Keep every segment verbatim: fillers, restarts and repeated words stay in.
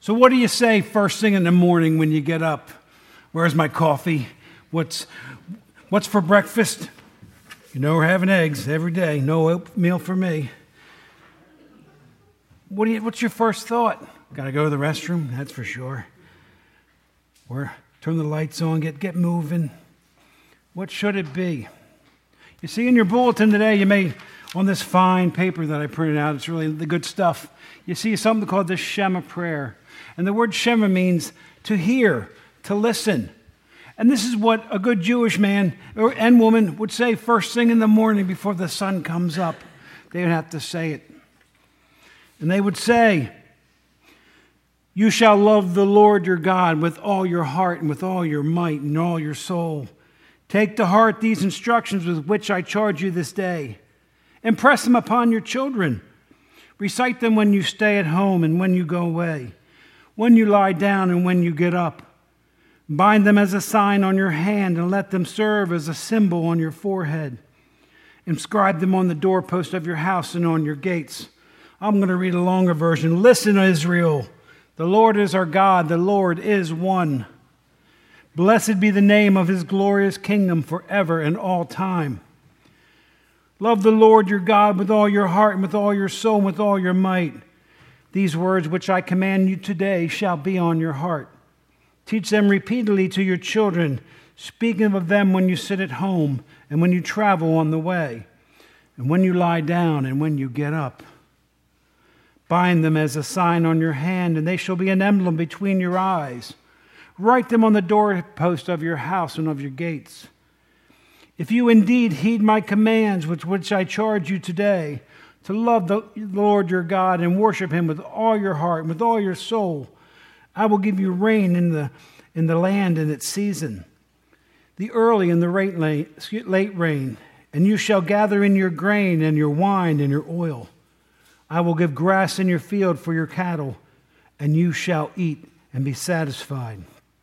So what do you say first thing in the morning when you get up? Where's my coffee? What's what's for breakfast? You know we're having eggs every day. No oatmeal for me. What do you, what's your first thought? Got to go to the restroom, that's for sure. Or turn the lights on, get, get moving. What should it be? You see in your bulletin today, you may, on this fine paper that I printed out, it's really the good stuff, you see something called the Shema prayer. And the word Shema means to hear, to listen. And this is what a good Jewish man and woman would say first thing in the morning before the sun comes up. They would have to say it. And they would say, "You shall love the Lord your God with all your heart and with all your might and all your soul. Take to heart these instructions with which I charge you this day. Impress them upon your children. Recite them when you stay at home and when you go away, when you lie down and when you get up. Bind them as a sign on your hand and let them serve as a symbol on your forehead. Inscribe them on the doorpost of your house and on your gates." I'm going to read a longer version. "Listen, Israel, the Lord is our God, the Lord is one. Blessed be the name of his glorious kingdom forever and all time. Love the Lord your God with all your heart and with all your soul and with all your might. These words which I command you today shall be on your heart. Teach them repeatedly to your children, speaking of them when you sit at home and when you travel on the way, and when you lie down and when you get up. Bind them as a sign on your hand, and they shall be an emblem between your eyes. Write them on the doorpost of your house and of your gates. If you indeed heed my commands, with which I charge you today, to love the Lord your God and worship him with all your heart and with all your soul, I will give you rain in the, in the land in its season, the early and the late, late rain, and you shall gather in your grain and your wine and your oil. I will give grass in your field for your cattle, and you shall eat and be satisfied.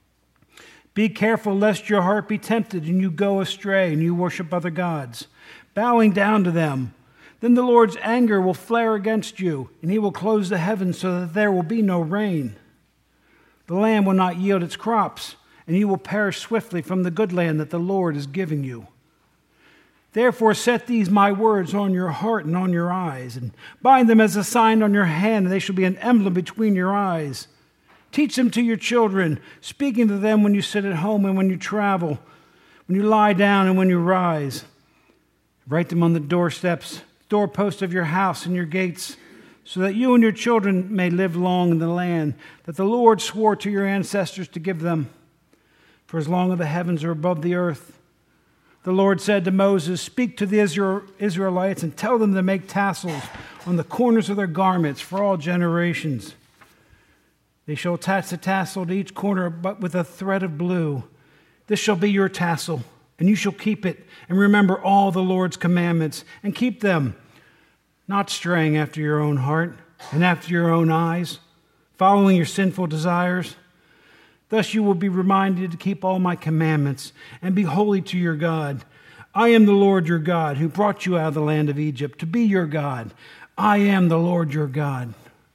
Be careful lest your heart be tempted and you go astray and you worship other gods, bowing down to them. Then the Lord's anger will flare against you, and he will close the heavens so that there will be no rain. The land will not yield its crops, and you will perish swiftly from the good land that the Lord is giving you. Therefore set these my words on your heart and on your eyes, and bind them as a sign on your hand, and they shall be an emblem between your eyes. Teach them to your children, speaking to them when you sit at home and when you travel, when you lie down and when you rise. Write them on the doorsteps, doorposts of your house and your gates, so that you and your children may live long in the land that the Lord swore to your ancestors to give them. For as long as the heavens are above the earth, the Lord said to Moses, "Speak to the Israelites and tell them to make tassels on the corners of their garments for all generations. They shall attach the tassel to each corner but with a thread of blue. This shall be your tassel, and you shall keep it and remember all the Lord's commandments and keep them, not straying after your own heart and after your own eyes, following your sinful desires. Thus you will be reminded to keep all my commandments and be holy to your God. I am the Lord your God who brought you out of the land of Egypt to be your God. I am the Lord your God."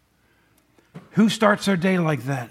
Who starts their day like that?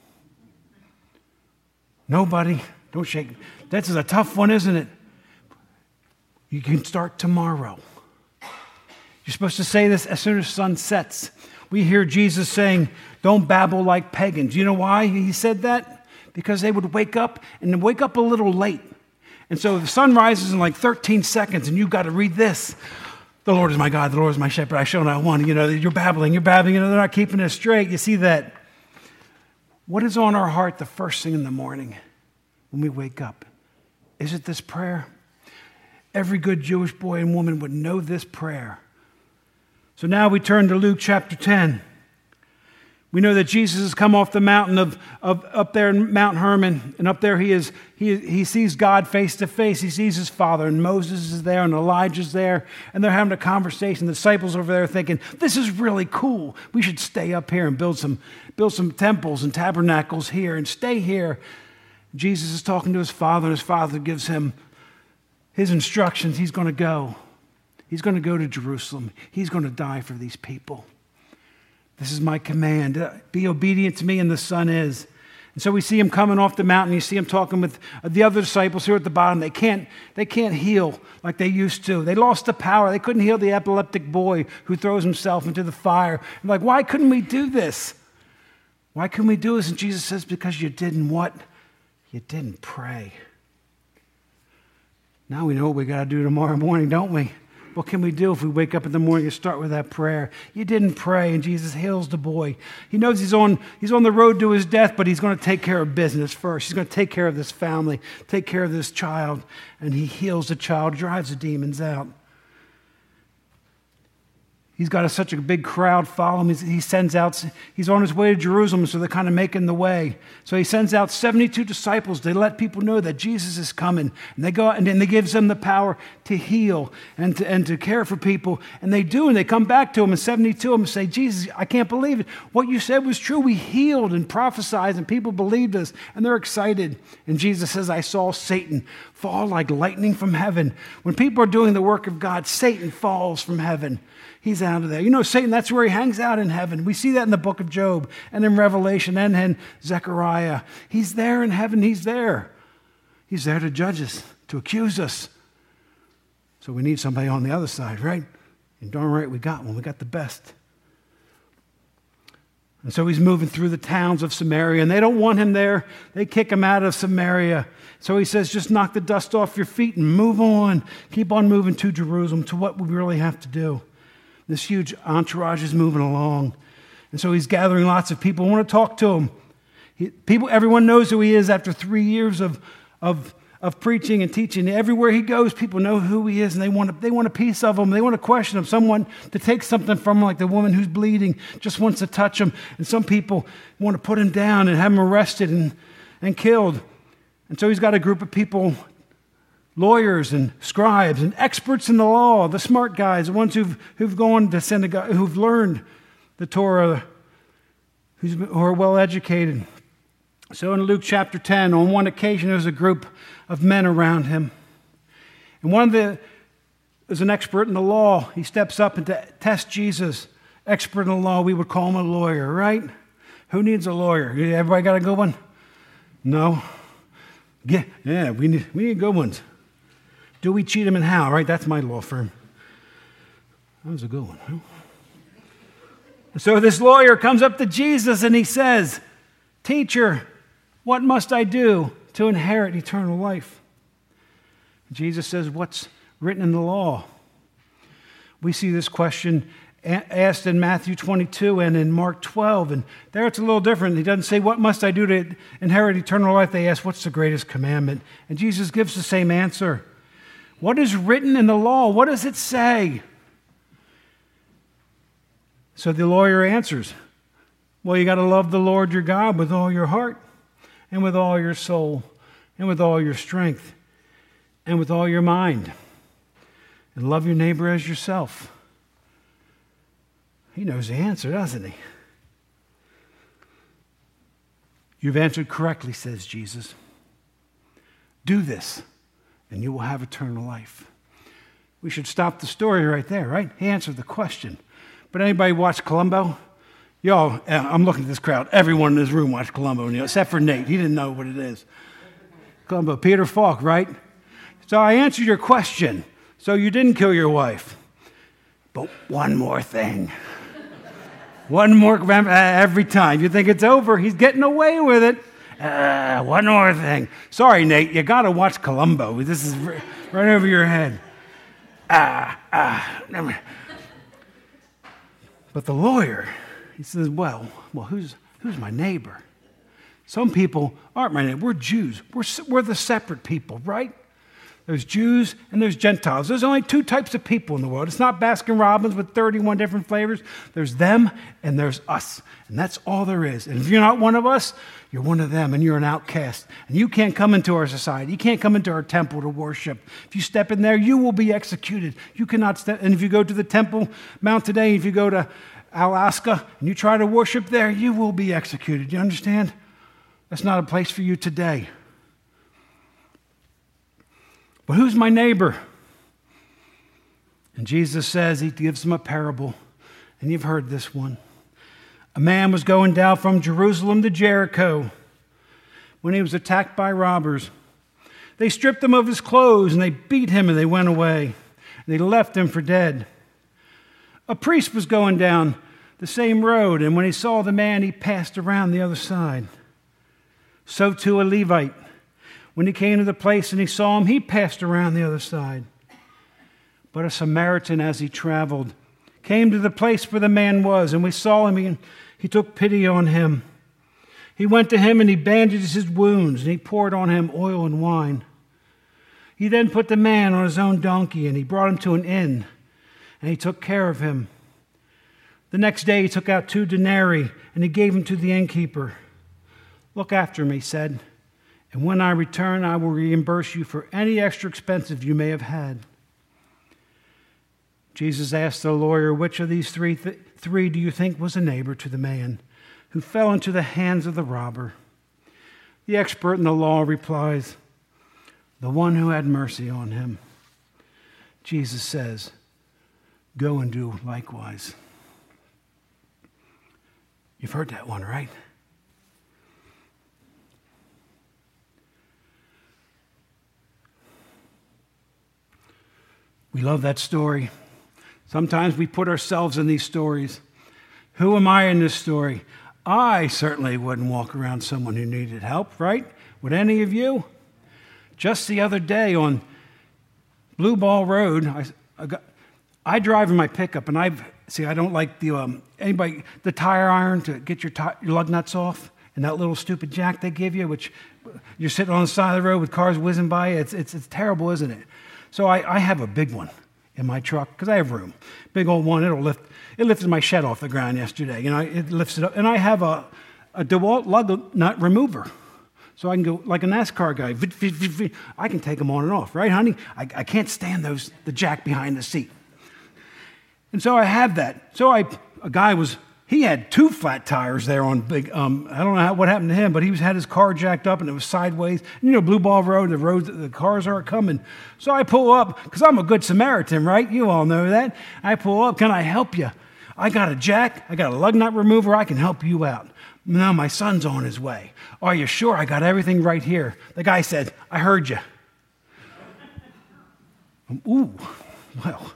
Nobody. Don't shake. This is a tough one, isn't it? You can start tomorrow. You're supposed to say this as soon as the sun sets. We hear Jesus saying, "Don't babble like pagans." You know why he said that? Because they would wake up and wake up a little late. And so the sun rises in like thirteen seconds and you've got to read this. "The Lord is my God, the Lord is my shepherd, I shall not want." You know, you're babbling, you're babbling, you know, they're not keeping it straight. You see that? What is on our heart the first thing in the morning when we wake up? Is it this prayer? Every good Jewish boy and woman would know this prayer. So now we turn to Luke chapter ten. We know that Jesus has come off the mountain of, of up there in Mount Hermon, and up there he is he he sees God face to face. He sees his Father, and Moses is there, and Elijah's there, and they're having a conversation. The disciples over there thinking, "This is really cool. We should stay up here and build some build some temples and tabernacles here and stay here." Jesus is talking to his Father, and his Father gives him his instructions. He's going to go. He's going to go to Jerusalem. He's going to die for these people. This is my command. Be obedient to me, and the Son is. And so we see him coming off the mountain. You see him talking with the other disciples who are at the bottom. They can't, they can't heal like they used to. They lost the power. They couldn't heal the epileptic boy who throws himself into the fire. I'm like, why couldn't we do this? Why couldn't we do this? And Jesus says, because you didn't what? You didn't pray. Now we know what we got to do tomorrow morning, don't we? What can we do if we wake up in the morning and start with that prayer? You didn't pray, and Jesus heals the boy. He knows he's on, he's on the road to his death, but he's going to take care of business first. He's going to take care of this family, take care of this child, and he heals the child, drives the demons out. He's got a, such a big crowd follow him. He's, he sends out, he's on his way to Jerusalem, so they're kind of making the way. So he sends out seventy-two disciples. They let people know that Jesus is coming. And they go out, and then he gives them the power to heal and to, and to care for people. And they do, and they come back to him, and seventy-two of them say, Jesus, I can't believe it. What you said was true. We healed and prophesied, and people believed us, and they're excited. And Jesus says, I saw Satan fall like lightning from heaven. When people are doing the work of God, Satan falls from heaven. He's out of there. You know, Satan, that's where he hangs out in heaven. We see that in the book of Job and in Revelation and in Zechariah. He's there in heaven. He's there. He's there to judge us, to accuse us. So we need somebody on the other side, right? And darn right we got one. We got the best. And so he's moving through the towns of Samaria, and they don't want him there. They kick him out of Samaria. So he says, just knock the dust off your feet and move on. Keep on moving to Jerusalem, to what we really have to do. This huge entourage is moving along. And so he's gathering lots of people who want to talk to him. He, people, everyone knows who he is after three years of, of, of preaching and teaching. Everywhere he goes, people know who he is, and they want, a, they want a piece of him. They want to question him. Someone to take something from him, like the woman who's bleeding, just wants to touch him. And some people want to put him down and have him arrested and, and killed. And so he's got a group of people, lawyers and scribes and experts in the law, the smart guys, the ones who've, who've gone to synagogue, who've learned the Torah, who's, who are well educated. So in Luke chapter ten, on one occasion, there's a group of men around him. And one of the, is an expert in the law. He steps up and to test Jesus. Expert in the law, we would call him a lawyer, right? Who needs a lawyer? Everybody got a good one? No? Yeah, yeah, we need, we need good ones. Do we cheat him and how, right? That's my law firm. That was a good one. Huh? So this lawyer comes up to Jesus and he says, Teacher, what must I do to inherit eternal life? Jesus says, what's written in the law? We see this question asked in Matthew twenty-two and in Mark twelve, and there it's a little different. He doesn't say, what must I do to inherit eternal life? They ask, what's the greatest commandment? And Jesus gives the same answer. What is written in the law? What does it say? So the lawyer answers, well, you got to love the Lord your God with all your heart and with all your soul and with all your strength and with all your mind, and love your neighbor as yourself. He knows the answer, doesn't he? You've answered correctly, says Jesus. Do this, and you will have eternal life. We should stop the story right there, right? He answered the question. But anybody watch Columbo? Y'all, I'm looking at this crowd. Everyone in this room watched Columbo, you know, except for Nate. He didn't know what it is. Columbo, Peter Falk, right? So I answered your question. So you didn't kill your wife. But one more thing. One more, every time. You think it's over, he's getting away with it. Uh, one more thing. Sorry, Nate, you got to watch Columbo. This is right over your head. Ah, ah. Never. But the lawyer, he says, well, well, who's who's my neighbor? Some people aren't my neighbor. We're Jews. We're, we're the separate people, right? There's Jews and there's Gentiles. There's only two types of people in the world. It's not Baskin-Robbins with thirty-one different flavors. There's them and there's us. And that's all there is. And if you're not one of us, you're one of them and you're an outcast. And you can't come into our society. You can't come into our temple to worship. If you step in there, you will be executed. You cannot step. And if you go to the Temple Mount today, if you go to Alaska and you try to worship there, you will be executed. You understand? That's not a place for you today. But who's my neighbor? And Jesus says, he gives them a parable, and you've heard this one. A man was going down from Jerusalem to Jericho when he was attacked by robbers. They stripped him of his clothes and they beat him and they went away. They left him for dead. A priest was going down the same road, and when he saw the man, he passed around the other side. So too a Levite. When he came to the place and he saw him, he passed around the other side. But a Samaritan, as he traveled, came to the place where the man was, and we saw him, and he took pity on him. He went to him and he bandaged his wounds, and he poured on him oil and wine. He then put the man on his own donkey, and he brought him to an inn, and he took care of him. The next day he took out two denarii, and he gave them to the innkeeper. Look after him, he said, and when I return, I will reimburse you for any extra expenses you may have had. Jesus asked the lawyer, which of these three, th- three do you think was a neighbor to the man who fell into the hands of the robber? The expert in the law replies, the one who had mercy on him. Jesus says, go and do likewise. You've heard that one, right? We love that story. Sometimes we put ourselves in these stories. Who am I in this story? I certainly wouldn't walk around someone who needed help, right? Would any of you? Just the other day on Blue Ball Road, I, I, got, I drive in my pickup, and I've see I don't like the um, anybody the tire iron to get your, t- your lug nuts off, and that little stupid jack they give you, which you're sitting on the side of the road with cars whizzing by. It's it's, it's terrible, isn't it? So I, I have a big one in my truck because I have room. Big old one. It'll lift. It lifted my shed off the ground yesterday. You know, it lifts it up, and I have a a DeWalt lug nut remover. So I can go like a NASCAR guy. I can take them on and off, right, honey? I, I can't stand those the jack behind the seat. And so I have that. So I a guy was he had two flat tires there on big. Um, I don't know how, what happened to him, but he was had his car jacked up and it was sideways. You know, Blue Ball Road, the roads, the cars aren't coming. So I pull up because I'm a good Samaritan, right? You all know that. I pull up. Can I help you? I got a jack. I got a lug nut remover. I can help you out. No, my son's on his way. Are you sure? I got everything right here. The guy said, I heard you. Ooh, well,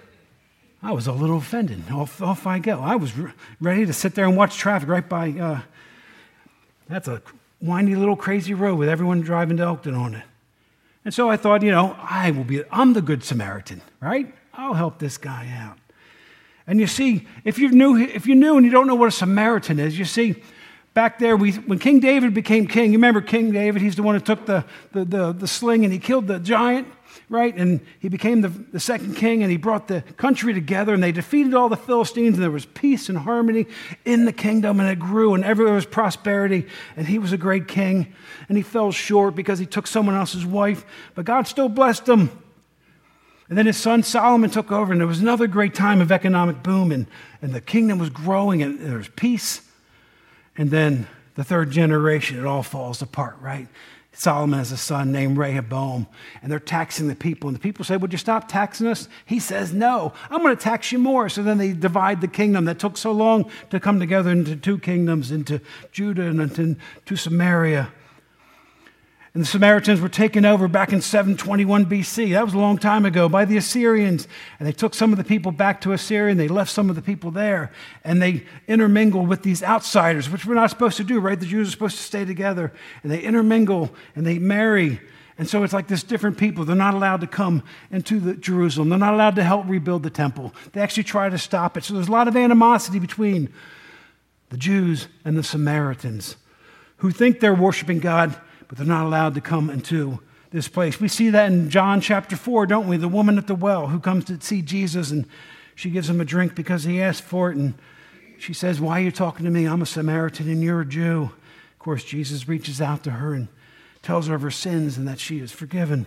I was a little offended. Off, off I go. I was re- ready to sit there and watch traffic right by, uh, that's a windy little crazy road with everyone driving to Elkton on it. And so I thought, you know, I will be, I'm the good Samaritan, right? I'll help this guy out. And you see, if you knew, if you knew and you don't know what a Samaritan is, you see, back there, we, when King David became king, you remember King David? He's the one who took the, the, the, the sling and he killed the giant, right? And he became the, the second king and he brought the country together and they defeated all the Philistines and there was peace and harmony in the kingdom and it grew and everywhere was prosperity and he was a great king and he fell short because he took someone else's wife, but God still blessed him. And then his son Solomon took over and there was another great time of economic boom and, and the kingdom was growing and there was peace. And then the third generation, it all falls apart, right? Solomon has a son named Rehoboam, and they're taxing the people. And the people say, would you stop taxing us? He says, no, I'm going to tax you more. So then they divide the kingdom that took so long to come together into two kingdoms, into Judah and into to Samaria. And the Samaritans were taken over back in seven twenty-one B C. That was a long time ago by the Assyrians. And they took some of the people back to Assyria and they left some of the people there. And they intermingled with these outsiders, which we're not supposed to do, right? The Jews are supposed to stay together. And they intermingle and they marry. And so it's like this different people. They're not allowed to come into the Jerusalem. They're not allowed to help rebuild the temple. They actually try to stop it. So there's a lot of animosity between the Jews and the Samaritans who think they're worshiping God, but they're not allowed to come into this place. We see that in John chapter four, don't we? The woman at the well who comes to see Jesus and she gives him a drink because he asked for it. And she says, why are you talking to me? I'm a Samaritan and you're a Jew. Of course, Jesus reaches out to her and tells her of her sins and that she is forgiven.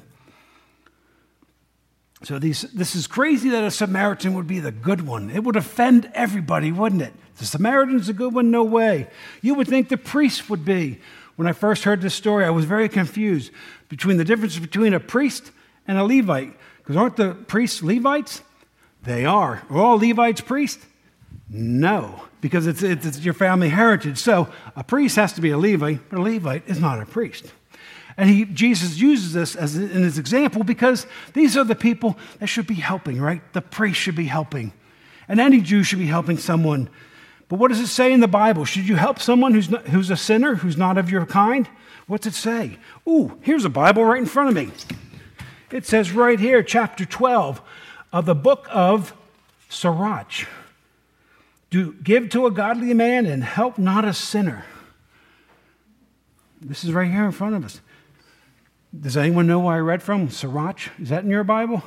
So these, this is crazy that a Samaritan would be the good one. It would offend everybody, wouldn't it? The Samaritan's a good one? No way. You would think the priest would be. When I first heard this story, I was very confused between the difference between a priest and a Levite. Because aren't the priests Levites? They are. Are all Levites priests? No, because it's, it's, it's your family heritage. So a priest has to be a Levite, but a Levite is not a priest. And he, Jesus uses this as in his example because these are the people that should be helping, right? The priest should be helping. And any Jew should be helping someone. But what does it say in the Bible? Should you help someone who's not, who's a sinner, who's not of your kind? What's it say? Ooh, here's a Bible right in front of me. It says right here, chapter twelve of the book of Sirach. Do give to a godly man and help not a sinner. This is right here in front of us. Does anyone know where I read from? Sirach? Is that in your Bible?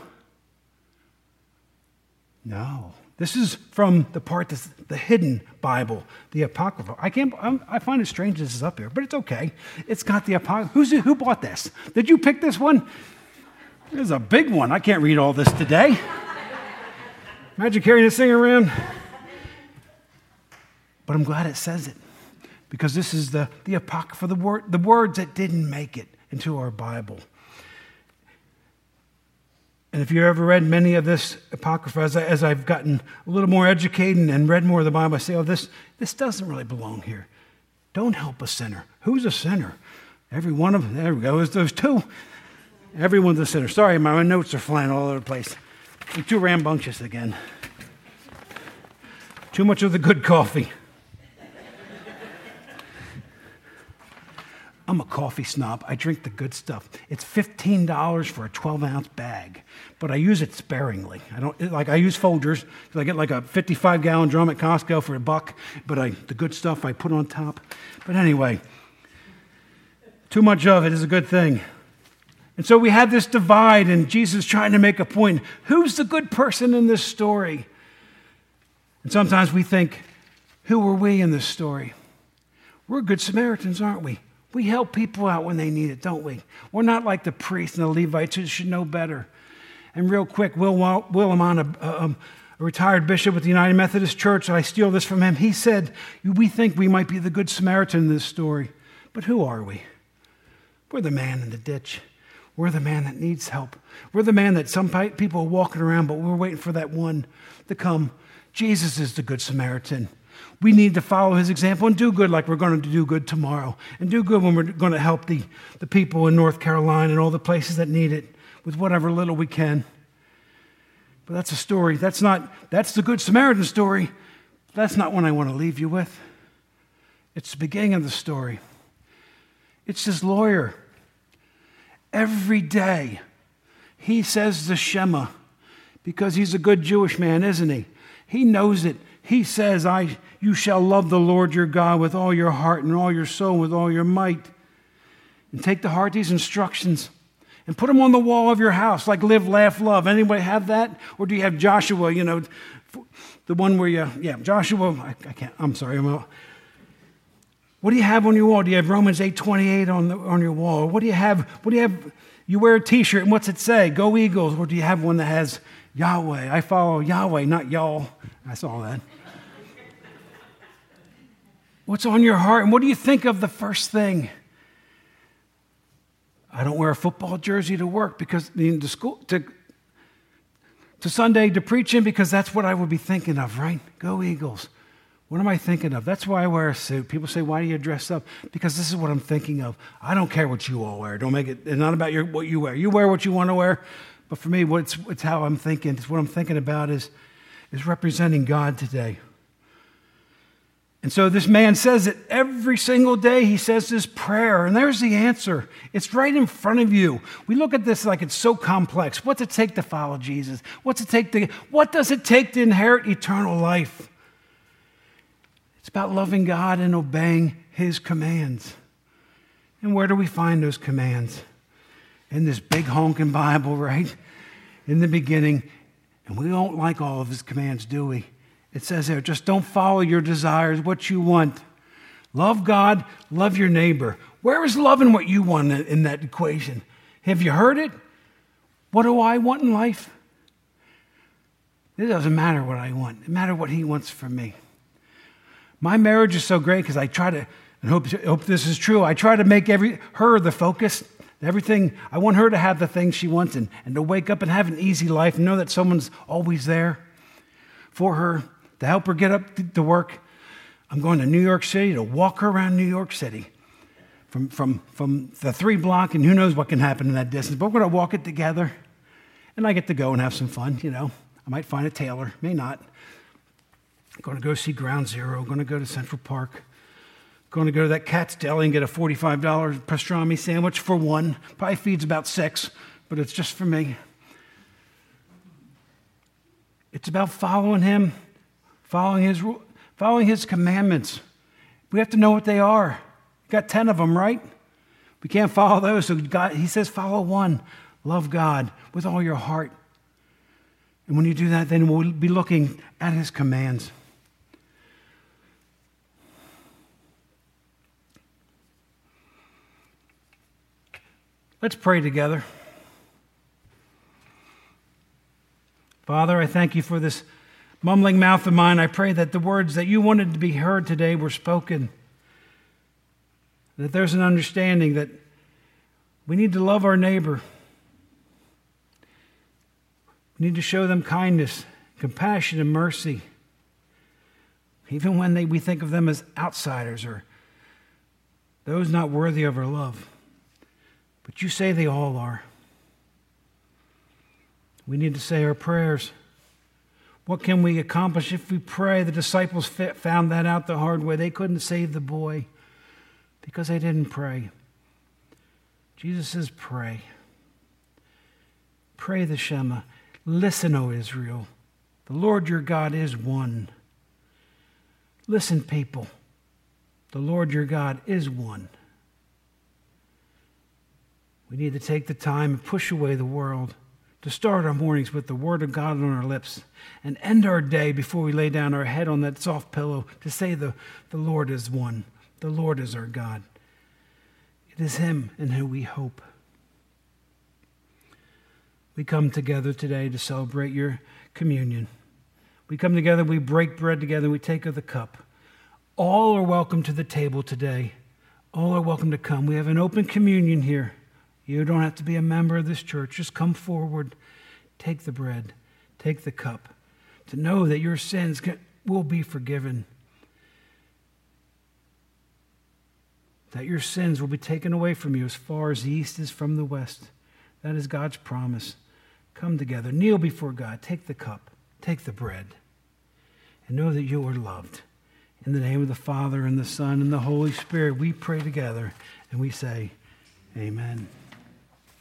No. This is from the part that's the hidden Bible, the Apocrypha. I can't. I'm, I find it strange this is up here, but it's okay. It's got the Apocrypha. Who's who bought this? Did you pick this one? It's a big one. I can't read all this today. Imagine carrying this thing around. But I'm glad it says it, because this is the, the Apocrypha, the, word, the words that didn't make it into our Bible. And if you've ever read many of this Apocrypha, as, I, as I've gotten a little more educated and read more of the Bible, I say, oh, this, this doesn't really belong here. Don't help a sinner. Who's a sinner? Every one of them. There we go. There's those two. Everyone's a sinner. Sorry, my notes are flying all over the place. I'm too rambunctious again. Too much of the good coffee. I'm a coffee snob. I drink the good stuff. It's fifteen dollars for a twelve-ounce bag, but I use it sparingly. I don't like I use Folgers. I get like a fifty-five gallon drum at Costco for a buck, but I the good stuff I put on top. But anyway, too much of it is a good thing. And so we have this divide, and Jesus trying to make a point. Who's the good person in this story? And sometimes we think, who are we in this story? We're good Samaritans, aren't we? We help people out when they need it, don't we? We're not like the priests and the Levites who should know better. And real quick, Will Willimon, a, a, a retired bishop with the United Methodist Church, I steal this from him. He said, we think we might be the good Samaritan in this story. But who are we? We're the man in the ditch. We're the man that needs help. We're the man that some people are walking around, but we're waiting for that one to come. Jesus is the good Samaritan. We need to follow his example and do good like we're going to do good tomorrow. And do good when we're going to help the, the people in North Carolina and all the places that need it with whatever little we can. But that's a story. That's not, that's the Good Samaritan story. That's not one I want to leave you with. It's the beginning of the story. It's this lawyer. Every day he says the Shema because he's a good Jewish man, isn't he? He knows it. He says, I, you shall love the Lord your God with all your heart and all your soul, with all your might. And take to heart these instructions and put them on the wall of your house, like live, laugh, love. Anybody have that? Or do you have Joshua, you know, the one where you, yeah, Joshua, I, I can't, I'm sorry. I'm a, what do you have on your wall? Do you have Romans eight twenty-eight on, the, on your wall? What do you have? What do you have? You wear a t-shirt, and what's it say? Go Eagles. Or do you have one that has Yahweh? I follow Yahweh, not y'all. I saw that. What's on your heart? And what do you think of the first thing? I don't wear a football jersey to work because to school to, to Sunday to preach in because that's what I would be thinking of, right? Go Eagles. What am I thinking of? That's why I wear a suit. People say, why do you dress up? Because this is what I'm thinking of. I don't care what you all wear. Don't make it, it's not about your, what you wear. You wear what you want to wear. But for me, what's, it's how I'm thinking. It's what I'm thinking about is, is representing God today. And so this man says it every single day. He says this prayer, and there's the answer. It's right in front of you. We look at this like it's so complex. What's it take to follow Jesus? What's it take to, what does it take to inherit eternal life? It's about loving God and obeying his commands. And where do we find those commands? In this big honking Bible, right? In the beginning. And we don't like all of his commands, do we? It says there, just don't follow your desires, what you want. Love God, love your neighbor. Where is loving what you want in that equation? Have you heard it? What do I want in life? It doesn't matter what I want. It matters what he wants from me. My marriage is so great because I try to, and hope, hope this is true, I try to make every her the focus. Everything, I want her to have the things she wants and, and to wake up and have an easy life and know that someone's always there for her. to help her get up to work. I'm going to New York City to walk her around New York City from, from, from the three block, and who knows what can happen in that distance. But we're going to walk it together, and I get to go and have some fun, you know. I might find a tailor, may not. I'm going to go see Ground Zero. I'm going to go to Central Park. Going to go to that Cat's Deli and get a forty-five dollars pastrami sandwich for one. Probably feeds about six, but it's just for me. It's about following him, following his, following his commandments. We have to know what they are. We've got ten of them, right? We can't follow those. So God, he says, follow one. Love God with all your heart. And when you do that, then we'll be looking at his commands. Let's pray together. Father, I thank you for this mumbling mouth of mine. I pray that the words that you wanted to be heard today were spoken. That there's an understanding that we need to love our neighbor. We need to show them kindness, compassion, and mercy. Even when they, we think of them as outsiders or those not worthy of our love. But you say they all are. We need to say our prayers. What can we accomplish if we pray? The disciples found that out the hard way. They couldn't save the boy because they didn't pray. Jesus says, pray. Pray the Shema. Listen, O Israel. The Lord your God is one. Listen, people. The Lord your God is one. We need to take the time and push away the world, to start our mornings with the word of God on our lips and end our day before we lay down our head on that soft pillow to say the, the Lord is one. The Lord is our God. It is him in whom we hope. We come together today to celebrate your communion. We come together, we break bread together, we take of the cup. All are welcome to the table today. All are welcome to come. We have an open communion here. You don't have to be a member of this church. Just come forward, take the bread, take the cup, to know that your sins can, will be forgiven, that your sins will be taken away from you as far as the east is from the west. That is God's promise. Come together, kneel before God, take the cup, take the bread, and know that you are loved. In the name of the Father, and the Son, and the Holy Spirit, we pray together, and we say, amen.